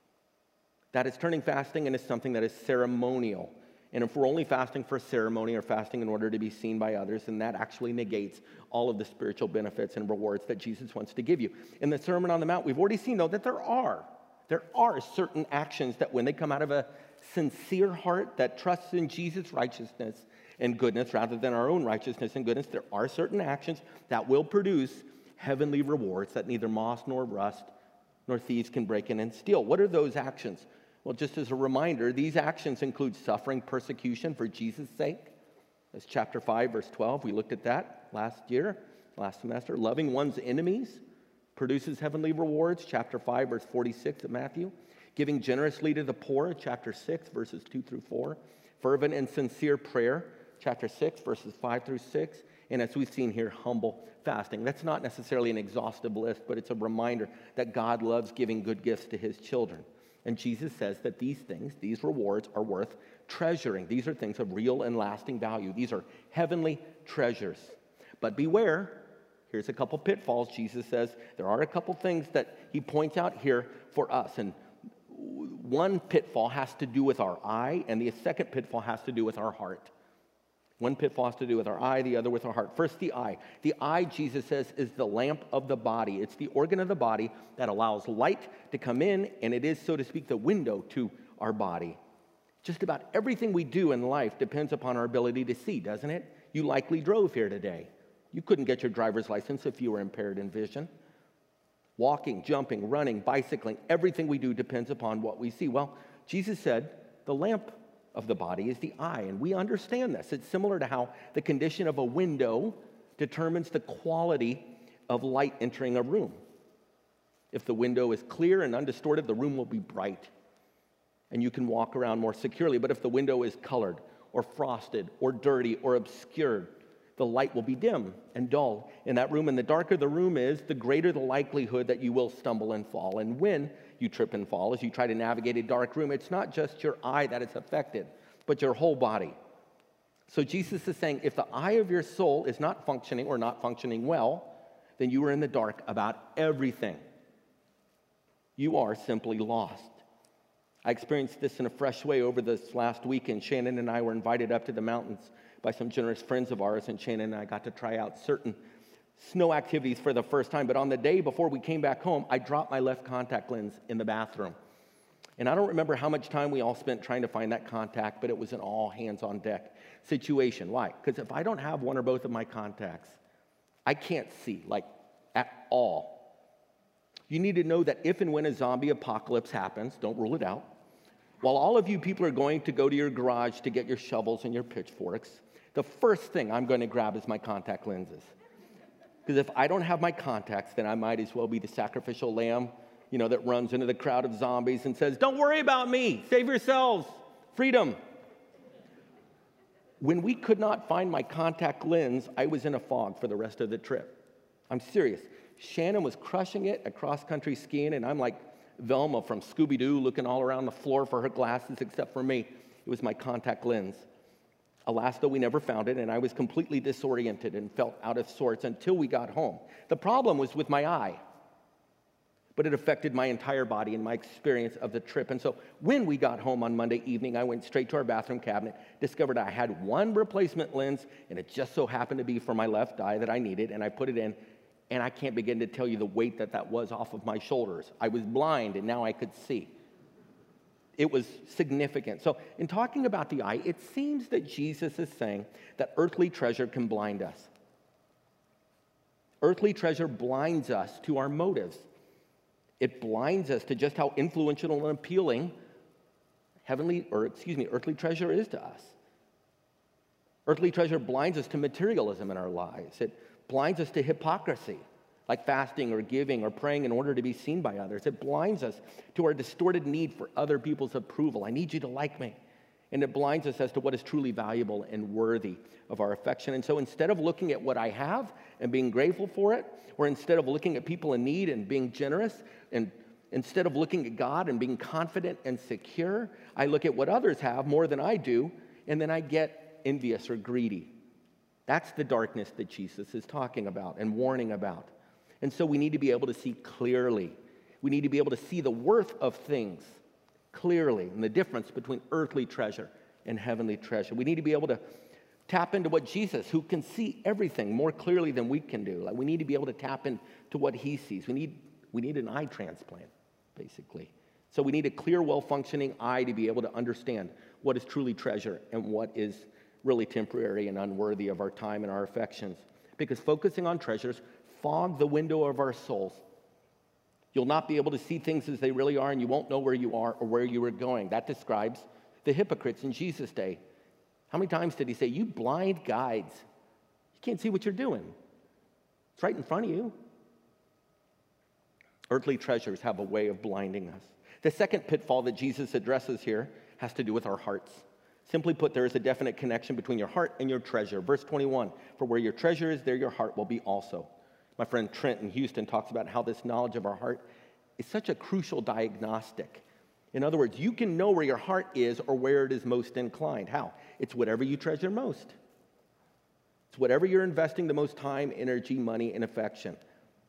Speaker 7: That is turning fasting into something that is ceremonial. And if we're only fasting for ceremony or fasting in order to be seen by others, then that actually negates all of the spiritual benefits and rewards that Jesus wants to give you. In the Sermon on the Mount, we've already seen, though, that there are. There are certain actions that when they come out of a sincere heart that trusts in Jesus' righteousness and goodness rather than our own righteousness and goodness, there are certain actions that will produce heavenly rewards that neither moth nor rust nor thieves can break in and steal. What are those actions? Well, just as a reminder, these actions include suffering persecution for Jesus' sake. That's chapter five, verse twelve. We looked at that last year, last semester. Loving one's enemies produces heavenly rewards. Chapter five, verse forty-six of Matthew. Giving generously to the poor, chapter six, verses two through four. Fervent and sincere prayer, chapter six, verses five through six. And as we've seen here, humble fasting. That's not necessarily an exhaustive list, but it's a reminder that God loves giving good gifts to His children. And Jesus says that these things, these rewards, are worth treasuring. These are things of real and lasting value. These are heavenly treasures. But beware, here's a couple pitfalls. Jesus says there are a couple things that He points out here for us. And one pitfall has to do with our eye, and the second pitfall has to do with our heart. One pitfall has to do with our eye, the other with our heart. First, the eye. The eye, Jesus says, is the lamp of the body. It's the organ of the body that allows light to come in, and it is, so to speak, the window to our body. Just about everything we do in life depends upon our ability to see, doesn't it? You likely drove here today. You couldn't get your driver's license if you were impaired in vision. Walking, jumping, running, bicycling, everything we do depends upon what we see. Well, Jesus said the lamp of the body is the eye, and we understand this. It's similar to how the condition of a window determines the quality of light entering a room. If the window is clear and undistorted, the room will be bright, and you can walk around more securely. But if the window is colored or frosted or dirty or obscured, the light will be dim and dull in that room. And the darker the room is, the greater the likelihood that you will stumble and fall. And when you trip and fall, as you try to navigate a dark room, it's not just your eye that is affected, but your whole body. So Jesus is saying, if the eye of your soul is not functioning or not functioning well, then you are in the dark about everything. You are simply lost. I experienced this in a fresh way over this last weekend. Shannon and I were invited up to the mountains by some generous friends of ours, and Shannon and I got to try out certain snow activities for the first time. But on the day before we came back home, I dropped my left contact lens in the bathroom. And I don't remember how much time we all spent trying to find that contact, but it was an all hands on deck situation. Why? Because if I don't have one or both of my contacts, I can't see, like, at all. You need to know that if and when a zombie apocalypse happens, don't rule it out, while all of you people are going to go to your garage to get your shovels and your pitchforks, the first thing I'm going to grab is my contact lenses. Because if I don't have my contacts, then I might as well be the sacrificial lamb, you know, that runs into the crowd of zombies and says, "Don't worry about me, save yourselves, freedom." When we could not find my contact lens, I was in a fog for the rest of the trip. I'm serious. Shannon was crushing it at cross-country skiing, and I'm like Velma from Scooby-Doo looking all around the floor for her glasses, except for me. It was my contact lens. Alas, though, we never found it, and I was completely disoriented and felt out of sorts until we got home. The problem was with my eye, but it affected my entire body and my experience of the trip. And so when we got home on Monday evening, I went straight to our bathroom cabinet, discovered I had one replacement lens, and it just so happened to be for my left eye that I needed, and I put it in, and I can't begin to tell you the weight that that was off of my shoulders. I was blind, and now I could see. It was significant. So in talking about the eye, it seems that Jesus is saying that earthly treasure can blind us. Earthly treasure blinds us to our motives. It blinds us to just how influential and appealing heavenly, or excuse me, earthly treasure is to us. Earthly treasure blinds us to materialism in our lives. It blinds us to hypocrisy, like fasting or giving or praying in order to be seen by others. It blinds us to our distorted need for other people's approval. I need you to like me. And it blinds us as to what is truly valuable and worthy of our affection. And so instead of looking at what I have and being grateful for it, or instead of looking at people in need and being generous, and instead of looking at God and being confident and secure, I look at what others have more than I do, and then I get envious or greedy. That's the darkness that Jesus is talking about and warning about. And so we need to be able to see clearly. We need to be able to see the worth of things clearly and the difference between earthly treasure and heavenly treasure. We need to be able to tap into what Jesus, who can see everything more clearly than we can do. Like, we need to be able to tap into what he sees. We need, we need an eye transplant, basically. So we need a clear, well-functioning eye to be able to understand what is truly treasure and what is really temporary and unworthy of our time and our affections. Because focusing on treasures fog the window of our souls. You'll not be able to see things as they really are, and you won't know where you are or where you are going. That describes the hypocrites in Jesus' day. How many times did he say, "You blind guides, you can't see what you're doing. It's right in front of you." Earthly treasures have a way of blinding us. The second pitfall that Jesus addresses here has to do with our hearts. Simply put, there is a definite connection between your heart and your treasure. Verse twenty-one, "For where your treasure is, there your heart will be also." My friend Trent in Houston talks about how this knowledge of our heart is such a crucial diagnostic. In other words, you can know where your heart is or where it is most inclined. How? It's whatever you treasure most. It's whatever you're investing the most time, energy, money, and affection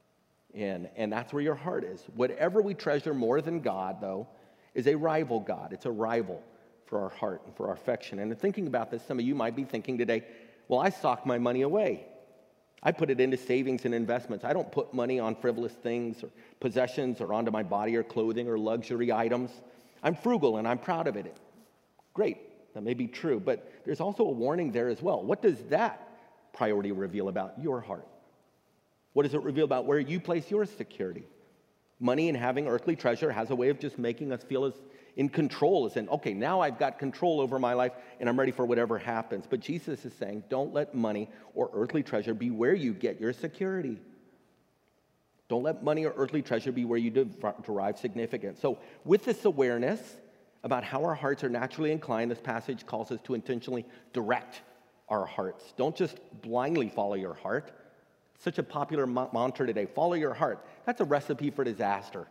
Speaker 7: in. And that's where your heart is. Whatever we treasure more than God, though, is a rival God. It's a rival for our heart and for our affection. And in thinking about this, some of you might be thinking today, well, I sock my money away. I put it into savings and investments. I don't put money on frivolous things or possessions or onto my body or clothing or luxury items. I'm frugal and I'm proud of it. Great, that may be true, but there's also a warning there as well. What does that priority reveal about your heart? What does it reveal about where you place your security? Money and having earthly treasure has a way of just making us feel as in control, as in, okay, now I've got control over my life and I'm ready for whatever happens. But Jesus is saying, don't let money or earthly treasure be where you get your security. Don't let money or earthly treasure be where you derive significance. So with this awareness about how our hearts are naturally inclined, this passage calls us to intentionally direct our hearts. Don't just blindly follow your heart. Such a popular ma- mantra today, follow your heart. That's a recipe for disaster.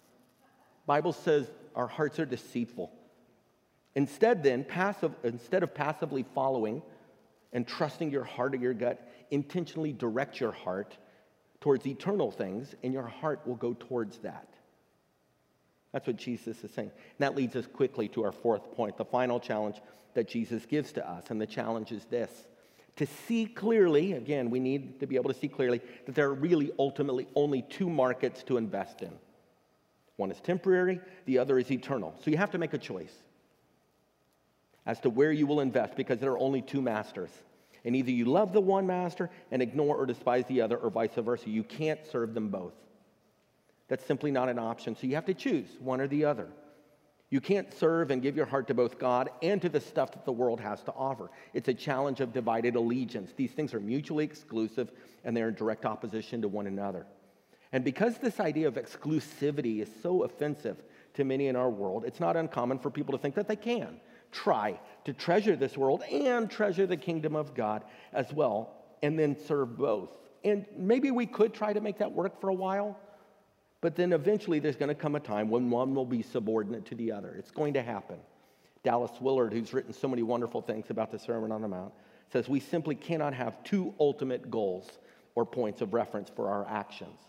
Speaker 7: Bible says our hearts are deceitful. Instead then, passive, instead of passively following and trusting your heart or your gut, intentionally direct your heart towards eternal things, and your heart will go towards that. That's what Jesus is saying. And that leads us quickly to our fourth point, the final challenge that Jesus gives to us. And the challenge is this: to see clearly, again, we need to be able to see clearly that there are really ultimately only two markets to invest in. One is temporary, the other is eternal. So you have to make a choice as to where you will invest, because there are only two masters. And either you love the one master and ignore or despise the other, or vice versa. You can't serve them both. That's simply not an option. So you have to choose one or the other. You can't serve and give your heart to both God and to the stuff that the world has to offer. It's a challenge of divided allegiance. These things are mutually exclusive, and they're in direct opposition to one another. And because this idea of exclusivity is so offensive to many in our world, it's not uncommon for people to think that they can try to treasure this world and treasure the kingdom of God as well, and then serve both. And maybe we could try to make that work for a while, but then eventually there's going to come a time when one will be subordinate to the other. It's going to happen. Dallas Willard, who's written so many wonderful things about the Sermon on the Mount, says we simply cannot have two ultimate goals or points of reference for our actions.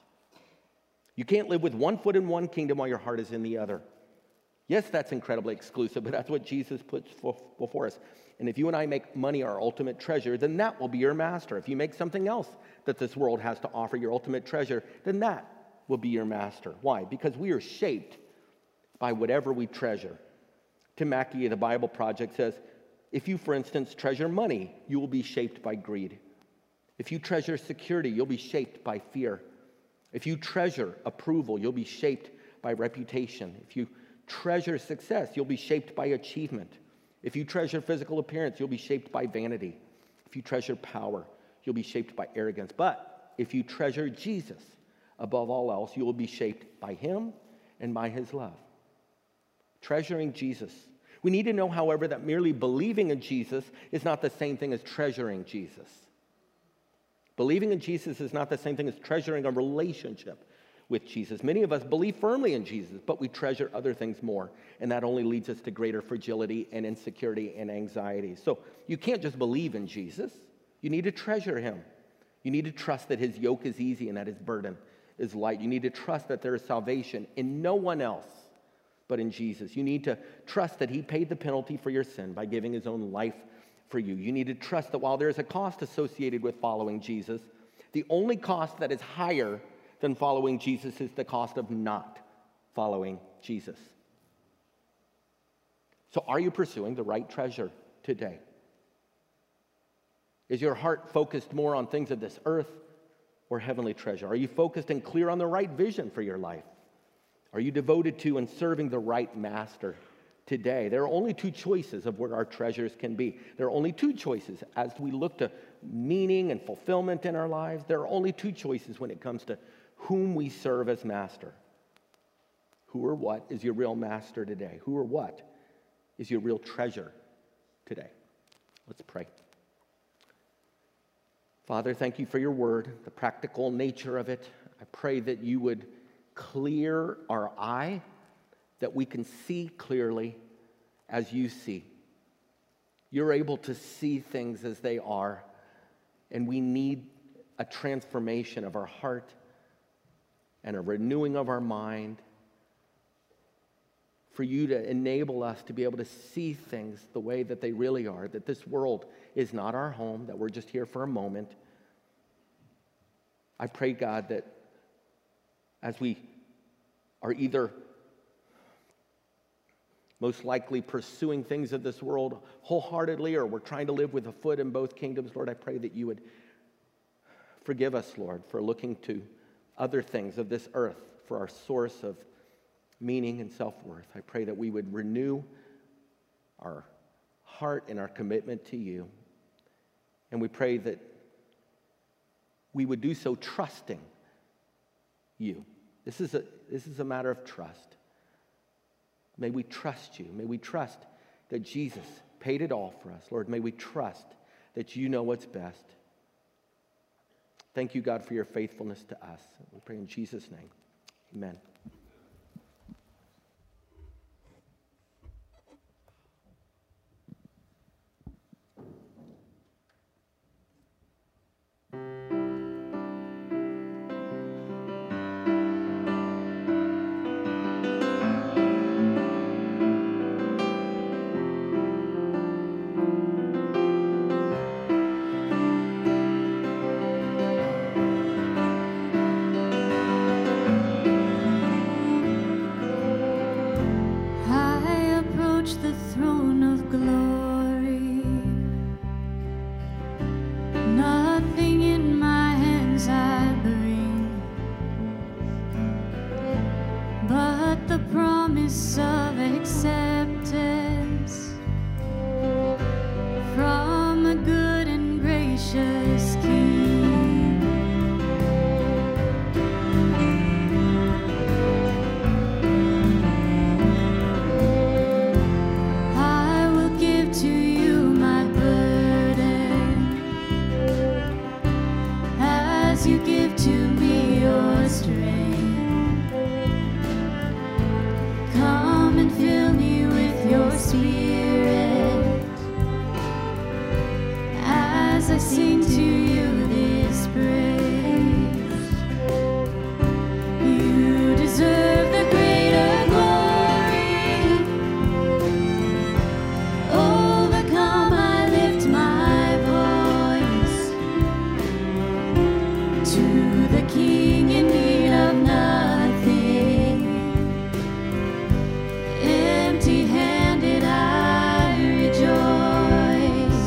Speaker 7: You can't live with one foot in one kingdom while your heart is in the other. Yes, that's incredibly exclusive, but that's what Jesus puts before us. And if you and I make money our ultimate treasure, then that will be your master. If you make something else that this world has to offer your ultimate treasure, then that will be your master. Why? Because we are shaped by whatever we treasure. Tim Mackey of the Bible Project says, if you, for instance, treasure money, you will be shaped by greed. If you treasure security, you'll be shaped by fear. If you treasure approval, you'll be shaped by reputation. If you treasure success, you'll be shaped by achievement. If you treasure physical appearance, you'll be shaped by vanity. If you treasure power, you'll be shaped by arrogance. But if you treasure Jesus above all else, you will be shaped by him and by his love. Treasuring Jesus. We need to know, however, that merely believing in Jesus is not the same thing as treasuring Jesus. Believing in Jesus is not the same thing as treasuring a relationship with Jesus. Many of us believe firmly in Jesus, but we treasure other things more, and that only leads us to greater fragility and insecurity and anxiety. So you can't just believe in Jesus. You need to treasure him. You need to trust that his yoke is easy and that his burden is light. You need to trust that there is salvation in no one else but in Jesus. You need to trust that he paid the penalty for your sin by giving his own life for you. You need to trust that while there is a cost associated with following Jesus, the only cost that is higher than following Jesus is the cost of not following Jesus. So are you pursuing the right treasure today? Is your heart focused more on things of this earth or heavenly treasure? Are you focused and clear on the right vision for your life? Are you devoted to and serving the right master today? There are only two choices of where our treasures can be. There are only two choices as we look to meaning and fulfillment in our lives. There are only two choices when it comes to whom we serve as master. Who or what is your real master today? Who or what is your real treasure today? Let's pray. Father, thank you for your word, the practical nature of it. I pray that you would clear our eye, that we can see clearly as you see. You're able to see things as they are, and we need a transformation of our heart and a renewing of our mind for you to enable us to be able to see things the way that they really are, that this world is not our home, that we're just here for a moment. I pray, God, that as we are either most likely pursuing things of this world wholeheartedly, or we're trying to live with a foot in both kingdoms, Lord, I pray that you would forgive us, Lord, for looking to other things of this earth for our source of meaning and self-worth. I pray that we would renew our heart and our commitment to you. And we pray that we would do so trusting you. This is a, this is a matter of trust. May we trust you. May we trust that Jesus paid it all for us. Lord, may we trust that you know what's best. Thank you, God, for your faithfulness to us. We pray in Jesus' name. Amen.
Speaker 3: to me your strength. Come and fill me with your spirit as I sing to you this praise. You deserve the greater glory. Overcome, I lift my voice to the King in need of nothing. Empty-handed I rejoice.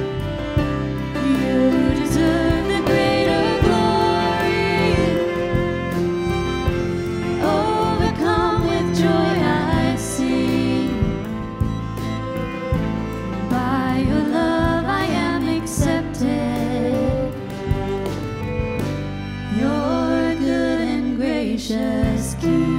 Speaker 3: You deserve the greater glory. Overcome with joy I sing. By your love I am accepted. Your good and gracious King.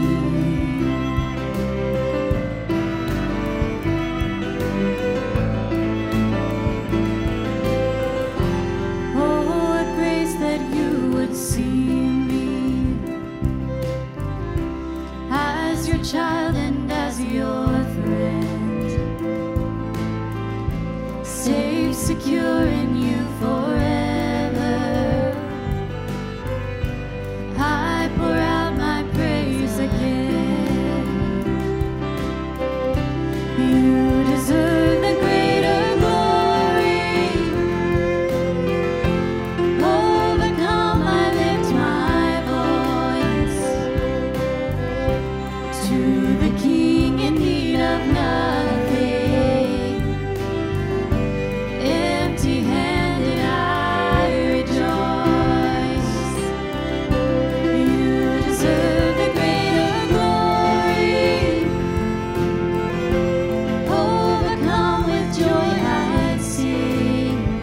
Speaker 3: Oh, what grace that you would see me as your child and as your friend, safe, secure in you forever. I pour out my praise again. You deserve the greater glory. Overcome, I lift my voice to the King in need of nothing. Empty-handed I rejoice. You deserve the greater glory. Overcome with joy I sing.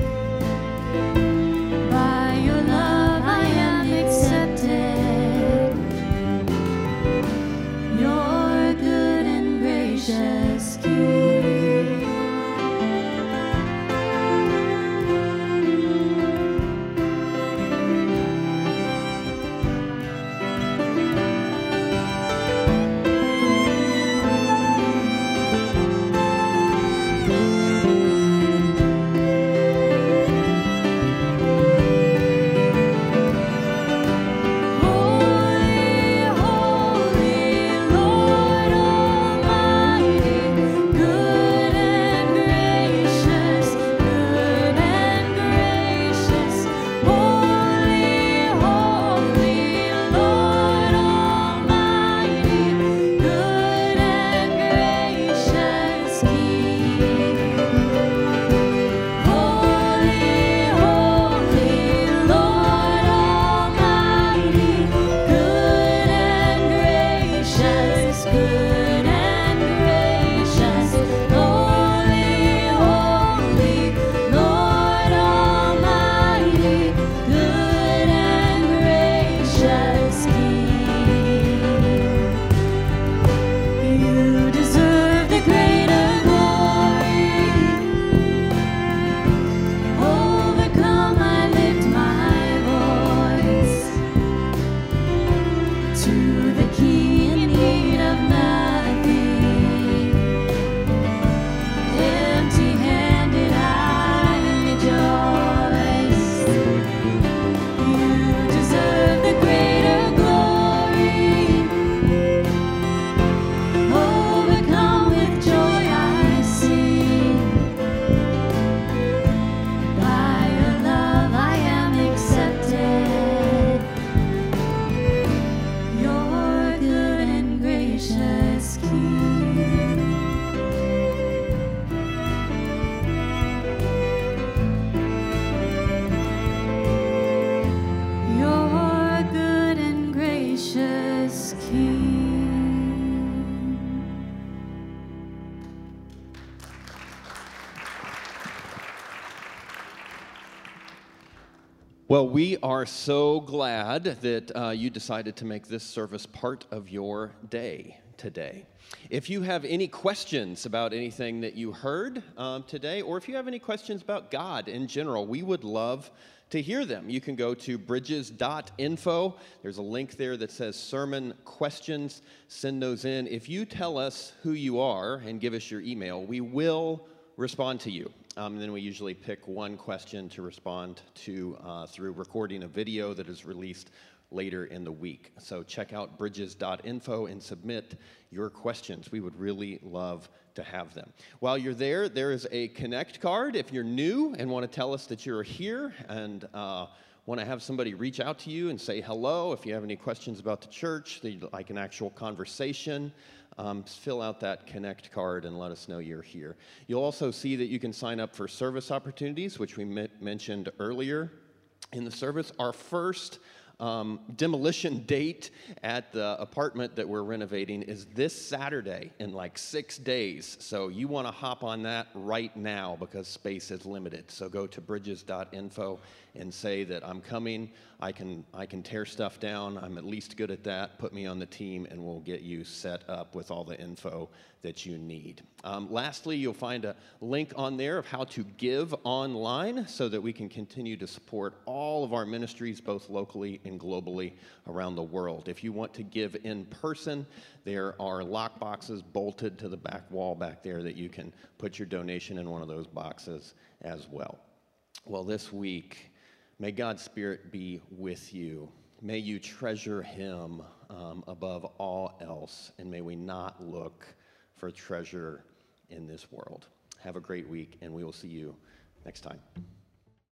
Speaker 3: By your love I am accepted. Your good and gracious King. Holy, holy, Lord Almighty, good and gracious, good and gracious. Holy, holy, Lord Almighty, good and gracious King. Holy, holy, Lord Almighty, good and gracious, good and gracious. Holy, holy, Lord Almighty, good and gracious King. You deserve the greater glory. Overcome, I lift my voice to the King in need of nothing. Empty-handed I rejoice. You deserve the greater glory. Overcome with joy I sing. By your love I am accepted. Your good and gracious King. Your good and gracious King.
Speaker 4: Well, we are so glad that uh, you decided to make this service part of your day today. If you have any questions about anything that you heard um, today, or if you have any questions about God in general, we would love to hear them. You can go to bridges dot info. There's a link there that says sermon questions. Send those in. If you tell us who you are and give us your email, we will respond to you. Um, and then we usually pick one question to respond to uh, through recording a video that is released later in the week. So check out bridges dot info and submit your questions. We would really love to have them. While you're there, there is a Connect card. If you're new and want to tell us that you're here and uh, want to have somebody reach out to you and say hello, if you have any questions about the church, that you'd like an actual conversation, um, fill out that Connect card and let us know you're here. You'll also see that you can sign up for service opportunities, which we m- mentioned earlier in the service. Our first Um, demolition date at the apartment that we're renovating is this Saturday in like six days. So you want to hop on that right now because space is limited. So go to bridges dot info and say that I'm coming. I can I can tear stuff down. I'm at least good at that. Put me on the team and we'll get you set up with all the info that you need. Um, lastly, you'll find a link on there of how to give online so that we can continue to support all of our ministries, both locally and globally around the world. If you want to give in person, there are lock boxes bolted to the back wall back there that you can put your donation in one of those boxes as well. Well, this week, may God's Spirit be with you. May you treasure Him um, above all else, and may we not look for treasure in this world. Have a great week, and we will see you next time.